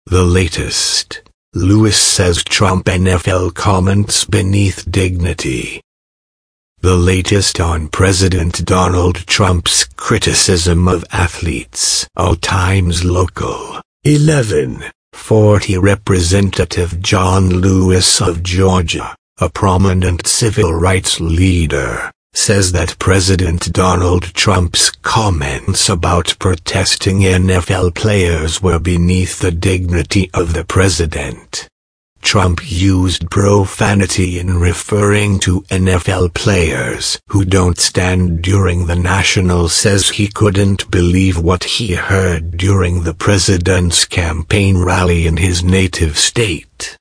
The latest. Lewis says Trump NFL comments beneath dignity. The latest on President Donald Trump's criticism of athletes. Times Local. 11:40 Representative John Lewis of Georgia, a prominent civil rights leader, says that President Donald Trump's comments about protesting NFL players were beneath the dignity of the president. Trump used profanity in referring to NFL players who don't stand during the National. Says he couldn't believe what he heard during the president's campaign rally in his native state.